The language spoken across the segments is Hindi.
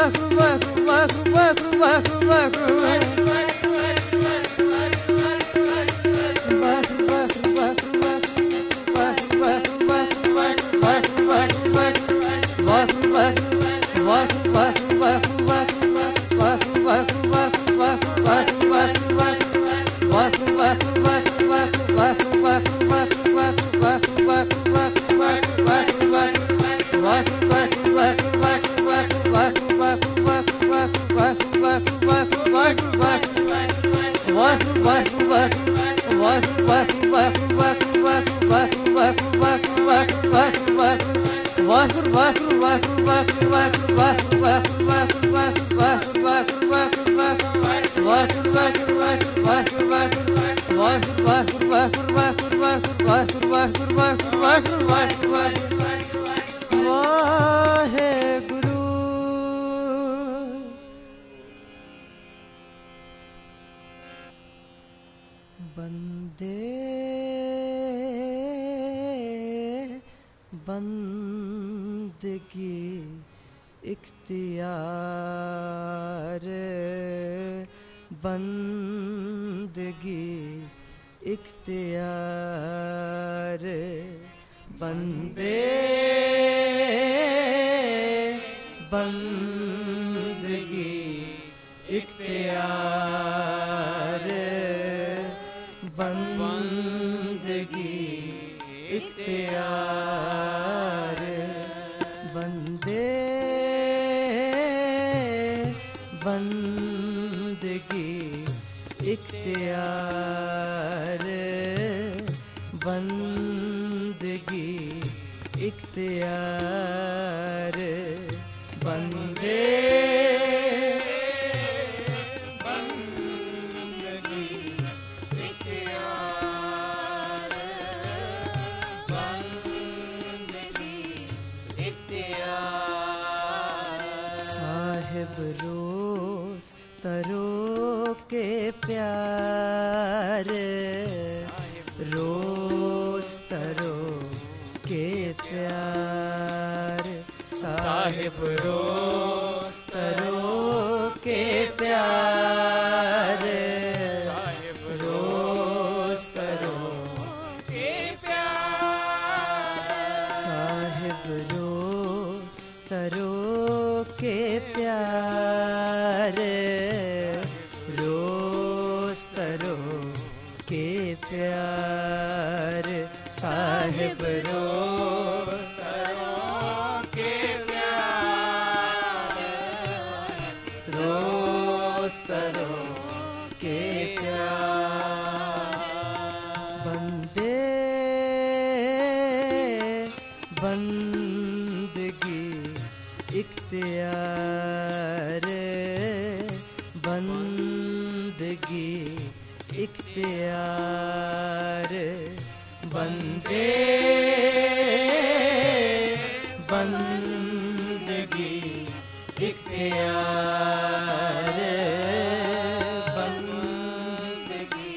बंदगी इख्तियार बंदगी इख्तियार बंदे बंदगी इख्तियार बंदगी इख्तियार बंदे बंदगी इख्तियार बंदगी इख्तियार बंदे रोज तरो के प्यार रोज तरो के प्यार साहिब रोज तरो के प्यार रोज तरो के प्यार साहिब रोज तरो के प्यार रोज तरो के प्यार साहिब रोज तरो के प्यार रोज तरो के प्यार बंदे बंदगी इख्तियार बंदगी इख्तियार बंदे बंदगी इख्तियार बंदगी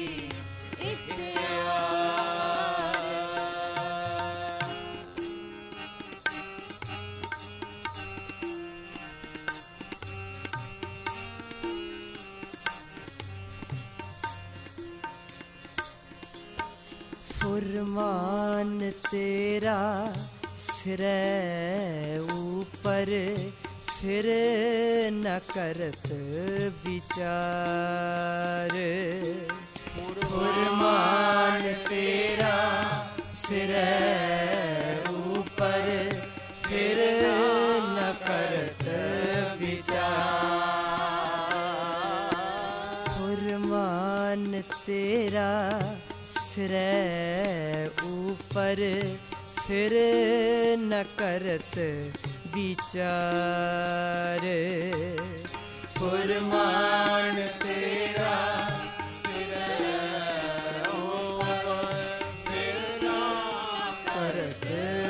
फुरमान तेरा सिरे ऊपर फिर न करत विचार फुरमान तेरा सिरे ऊपर फिर न करत विचार फुरमान तेरा सिरे ऊपर फिर न करत विचार फुरमान तेरा सिरे ऊपर फिर न करत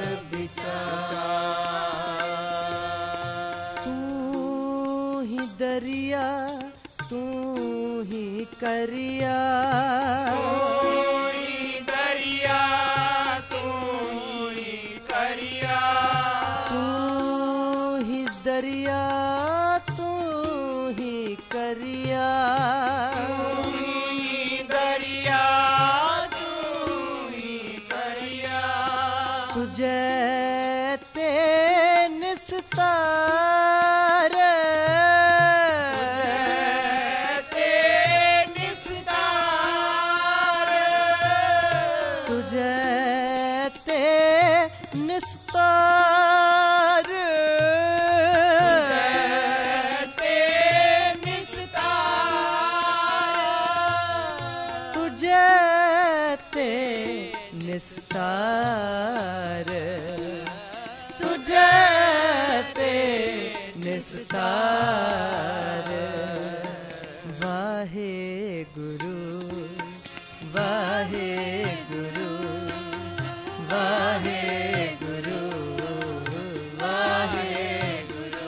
विचार तू ही दरिया तू ही करिया दरिया तुझे ते निस्तार तुझे ते निस्तार तुझे ते निस्तार तुझे ते निस्तार वाहे गुरु वाहे गुरु वाहे गुरु वाहे गुरु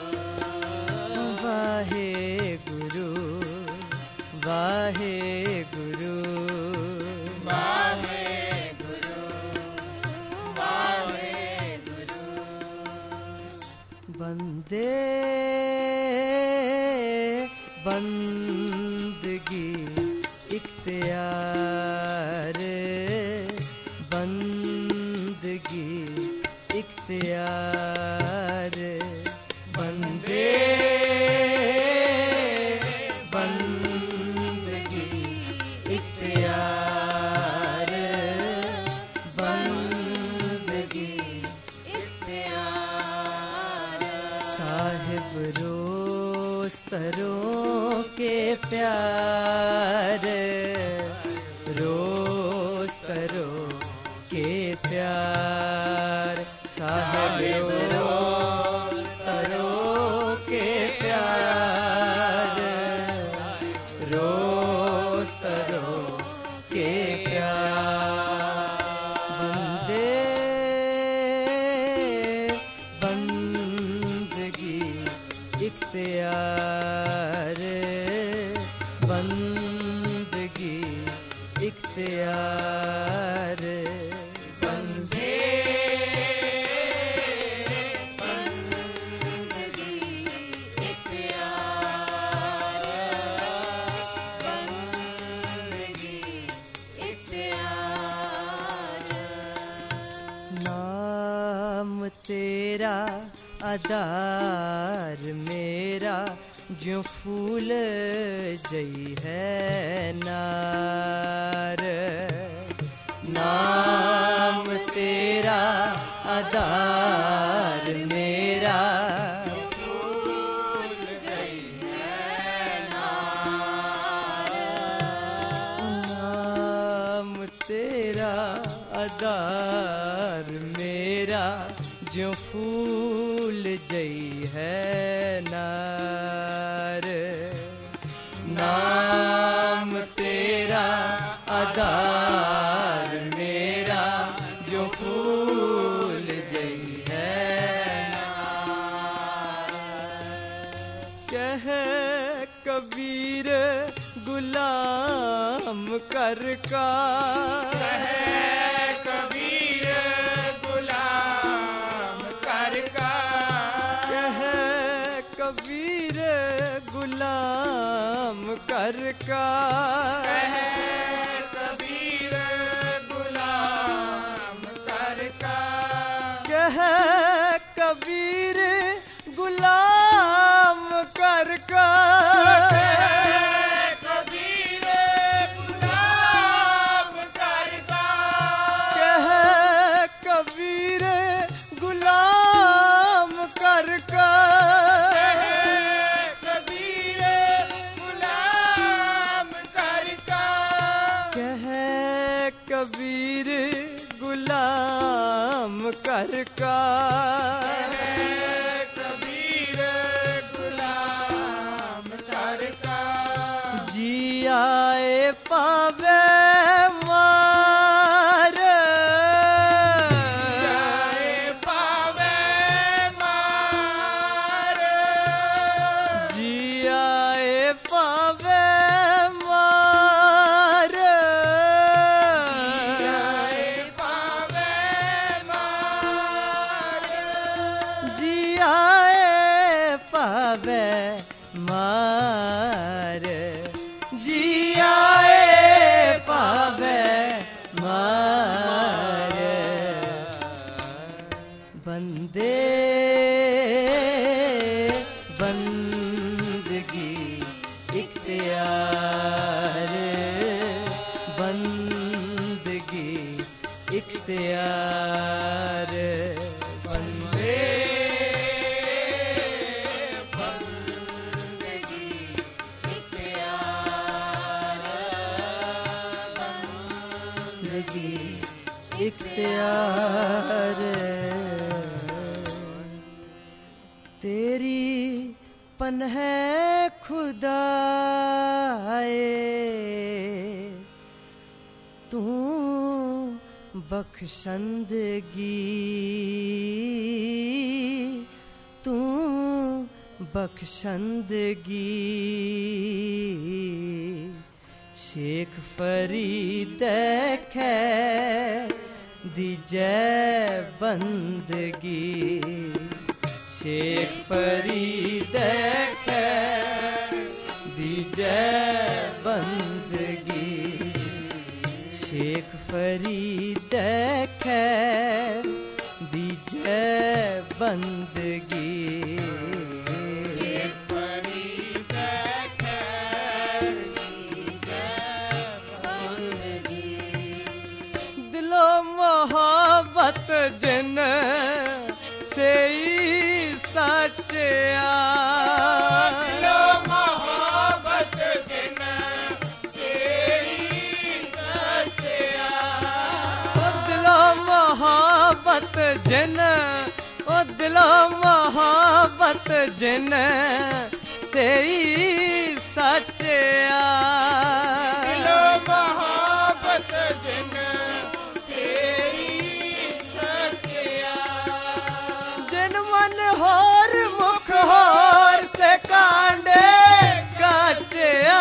वाहे गुरु वाहे गुरु वाहे गुरु वाहे गुरु बंदे बंदगी इख्तियार बंदगी इख्तियार बंदे बंदगी इख्तियार बंदगी इख्तियार साहिब रोस्तरों के प्यार रोस्तरों के प्यार साहिब रोस्तरों के प्यार रोस्तरों के प्यार बंदे बंदगी इख्तियार बंदगी इख्तियार बंदे बंदगी इख्तियार बंदगी इख्तियार नाम तेरा आधार मेरा जो फूल जई है नार नाम तेरा आधार मेरा फूल जई है नार नाम तेरा आधार मेरा जो फूल जई है नार नाम तेरा आधार मेरा जो फूल जई है नार कह कबीर गुलाम कर का कबीर गुलाम कर का कबीर गुलाम कर का कह कबीर गुलाम कर का कबीर गुलाम कर का कह कबीर गुलाम कर का कबीर गुलाम कर का कबीर गुलाम कर का जी आए पावे मार आए पावे मार जी आए पावे मार जी आए पा बंदे बंदगी इख्तियार, बंदगी इख्तियार, बंदे बंदगी इख्तियार, बंदगी इख्तियार। तेरी पन्ह खुदाए तू बख्शंदगी, तू बख्शंदगी। शेख फरीद खैर दी जय बंदगी, शेख फरीद खैर दी जय बंदगी, शेख फरीद खैर दी जय बंदगी, शेख फरीद खैर दी जय बंदगी। दिलो मोहब्बत जिन से सच्चा, दिलो मोहब्बत जिन से सच्चा, दिलो मोहब्बत जिन, ओ दिलो मोहब्बत जिन से सच्चा, दिलो मोहब्बत जिन से सच्चा। जिन मन होर मुख होर से कांडे काचिया,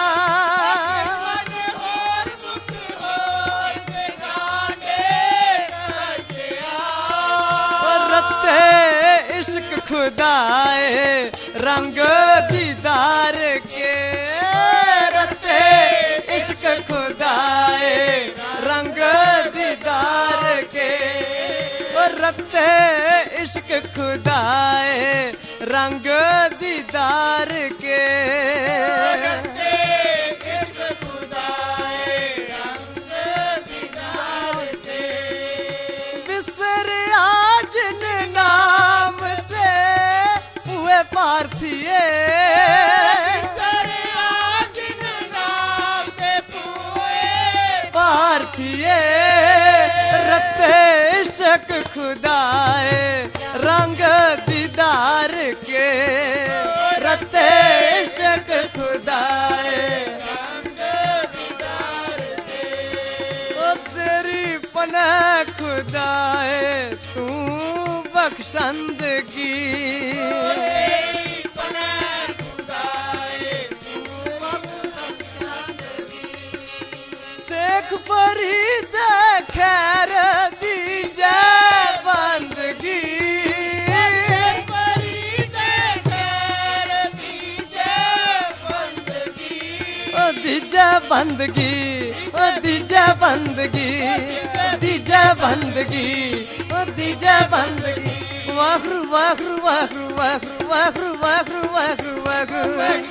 रत्ते इश्क खुदाए रंग दीदार के, रत्ते इश्क खुदाए रंग दीदार के, रत्ते इश्क खुदाए रंग दीदार के, रत्ते इश्क खुदाए रंग दीदार के। बिसर आज नाम से हुए पार्थिए, बिसर आज नाम से हुए पार्थिए, रत्ते इश्क खुदाए रंग दीदार के, रत्ते इश्क खुदाए रंग दीदार के। ओ तेरी पनाह खुदाए तू बख्शंदगी, तेरी पनाह खुदाए तू बख्शंदगी। शेख फरीद खैर दी जय बंदगी, शेख फरीद खैर दी जय बंदगी, ओ दी जय बंदगी, ओ दी जय बंदगी, दी जय बंदगी, ओ दी जय बंदगी। वाहरु वाहरु वाहरु वाहरु वाहरु वाहरु वाहरु वाहरु।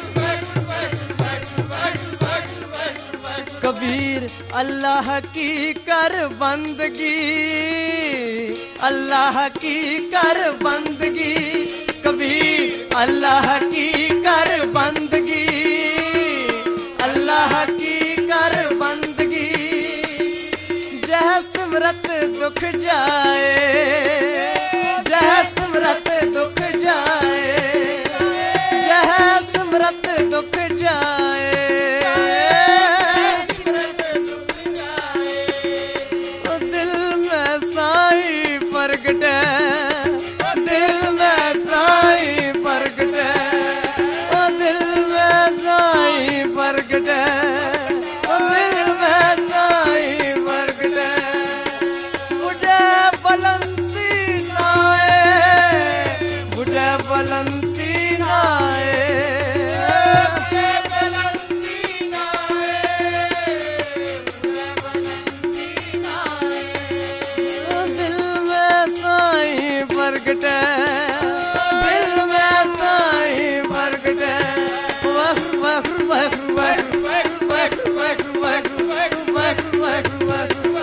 कबीर अल्लाह की कर बंदगी, अल्लाह की कर बंदगी, कबीर अल्लाह की कर बंदगी, अल्लाह की कर बंदगी। जह सिमरत दुख जाए, जह सिमरत दुख जाए, जह सिमरत दुख जाए, प्रगटे दिल में साई प्रगटे, ओ दिल में साई प्रगटे, ओ दिल में साई प्रगटे। मुझे बुलंद प्रगटे दिल में साई प्रगटे वाहगुरु वाहगुरु वाहगुरु वाहगुरु वाहगुरु वाहगुरु वाहगुरु वाहगुरु वाहगुरु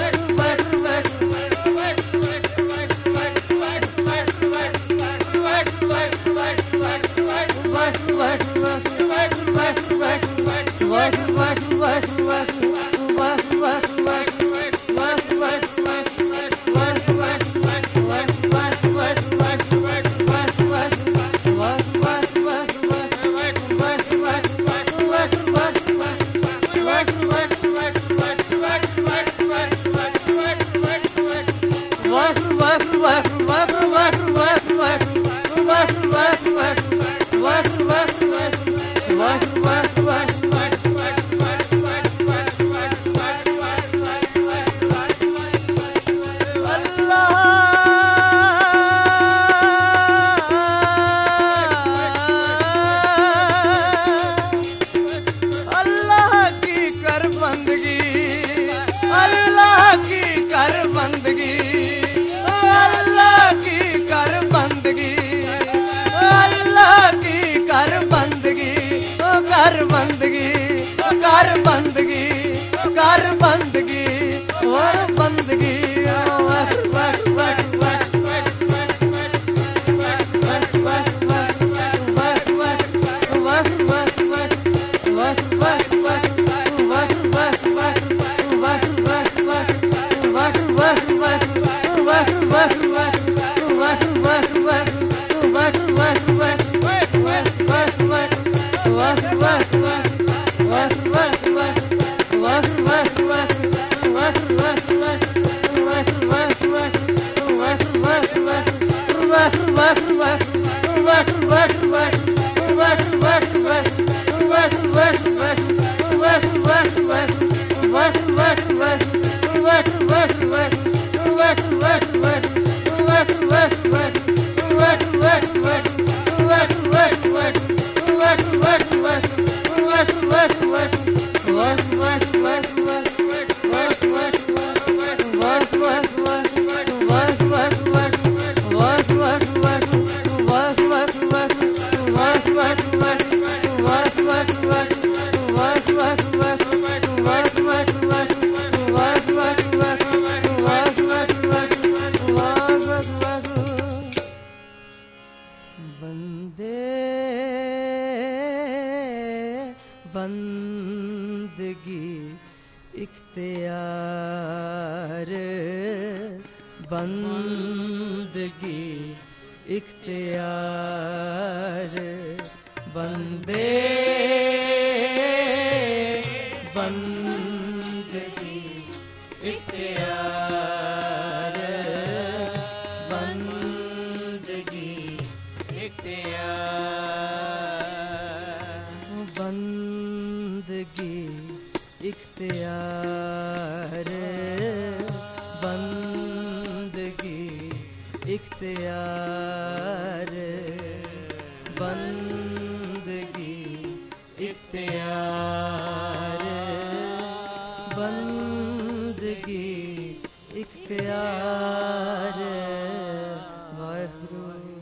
बंदगी इख्तियार बंदगी इख्तियार बंदे बंदगी इख्तियार बंदगी इख्तियार बंदगी इख्तियार बंदगी इख्तियार बंदगी इख्तियार बंदगी इख्तियार वाहिगुरू।